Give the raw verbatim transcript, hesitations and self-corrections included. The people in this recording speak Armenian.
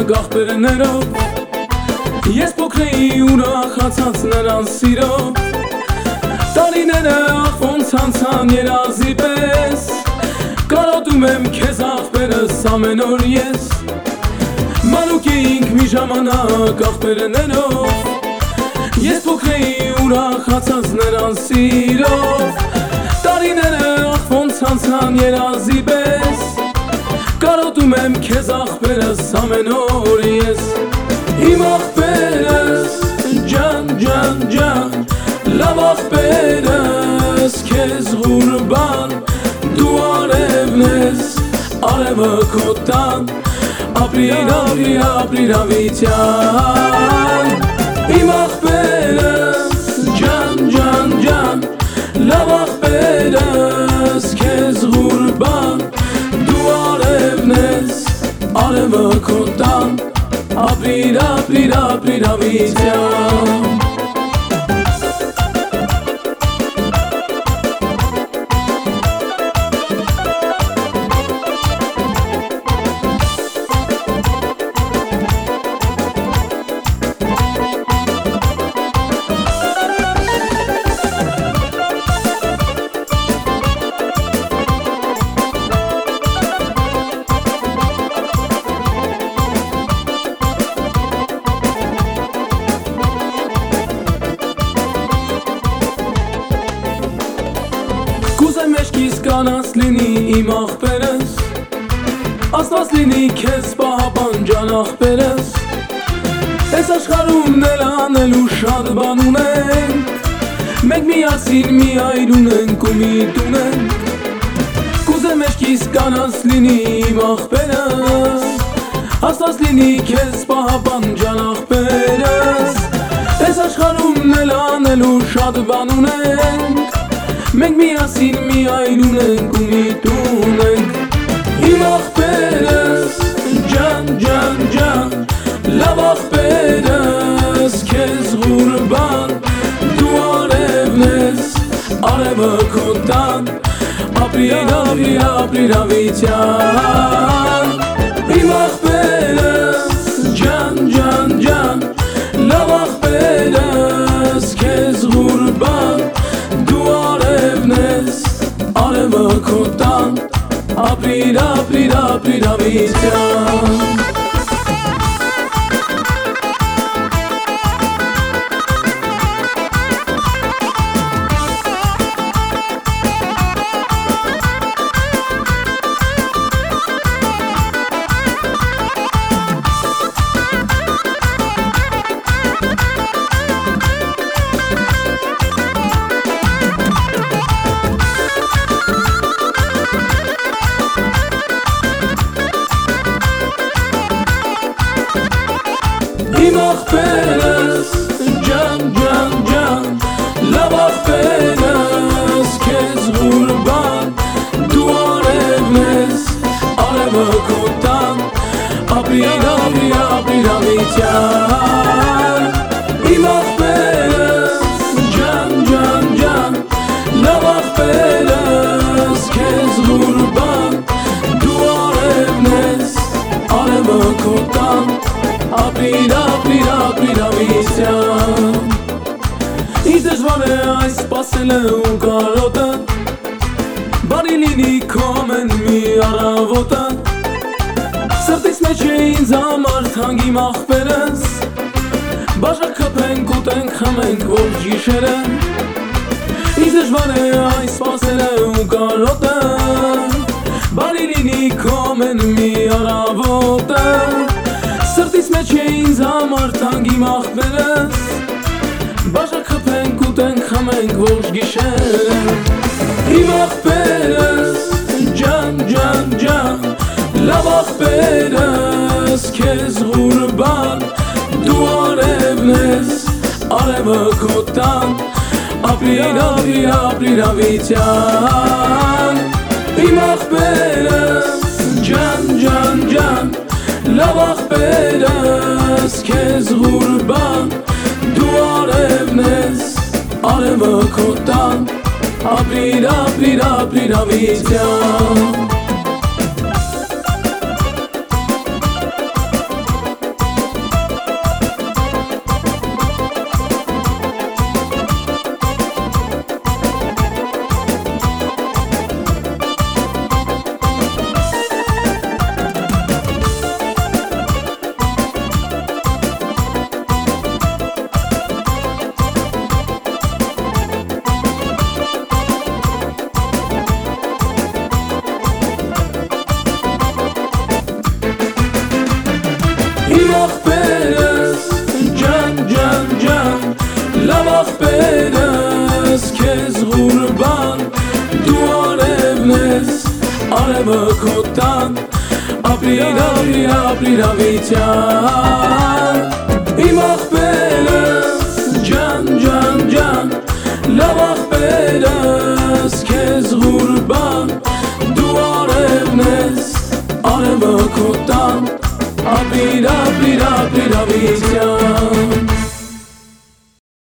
գաղբերներով Ես փոքրեի ուրախացած նրան սիրով Տարիները ախոնց անցան երազի պես Կարոտում եմ քեզ աղբերս ամեն օր ես Մանուկ էինք մի ժամանակ աղբերներով Ես փոքրեի ուրախացած նրան սիրով Տարիները ախոնց անցան երազի պես Կարոտում եմ քեզ աղբերս ամեն օր ես Իմ աղբերս ջան ջան ջան Լավ աղբերս քեզ ղուրբան Դու արևն ես արևը քո տան Ապրիր ապրիր ապրիր ավիտյան Իմ աղբերս ջան ջան ջան Լավ աղբերս քեզ ղուրբան Դու արևն ես արևը քո տան Ապրիր ապրիր ապրիր ավիտյան Կուզեմ մեջքիս կանաց լինի իմ աղբերս Աստված լինի քեզ պահապան ջան աղբերս Այս աշխարհում նել անելու շատ բան ունենք Մենք միասին մի այր ունենք ու մի տուն ենք Կուզեմ մեջքիս կանաց լինի իմ աղբերս Աստված լինի քեզ պահապան ջան աղբերս Այս աշխարհում նել անելու շատ բան ունենք Մենք միասին մի այր ունենք ու մի տուն ենք Իմ աղբերս ջան ջան ջան Լավ աղբերս քեզ ղուրբան Դու արևն ես արևը քո տան Ապրիր ապրիր ապրիր ավիտյան Իմ աղբերս ջան ջան ջան Լավ աղբերս քեզ ղուրբան Արևը քո տան Ապրիր ապրիր ապրիր ավիտյան Իմ աղբերս ջան ջան ջան Լավ աղբերս քեզ ղուրբան Դու արևն ես արևը քո տան Ապրիր ապրիր ապրիր ավիտյան Իմ աղբերս ջան ջան ջան Լավ աղբերս քեզ ղուրբան Դու արևն ես արևը քո տան Ապրիր ապրիր ապրիր ավիտյան Ինչ դժվար է այս սպասելը ու կարոտը Բարի լինի քո ամեն մի առավոտը Սրտիս մեջ է ինձ համար թանկ իմ աղբերս Բաժակ խփենք ուտենք խմենք ողջ գիշերը Ինչ դժվար է այս սպասելը ու կարոտը Բարի լինի քո ամեն մի առավոտը Սրտիս մեջ է ինձ համար թանկ իմ աղբերս Բաժակ խփենք ուտենք խմենք ողջ գիշերը Իմ աղբերս ջան ջան ջան Լավ աղբերս քեզ ղուրբան Դու արևն ես արևը քո տան Ապրիր ապրիր ապրիր ավիտյան Իմ աղբերս ջան ջան ջան Լավ աղբերս քեզ ղուրբան Դու արևն ես արևը քո տան Ապրիր ապրիր ապրիր ավիտյան لباق برس جان جان جان لباق برس کز قربان دوار ابنس آره با کتن آبری آبری آبری آبریتن ایماق برس جان جان جان لباق برس کز قربان دوار ابنس آره با کتن آبری آبری آبری آبریتن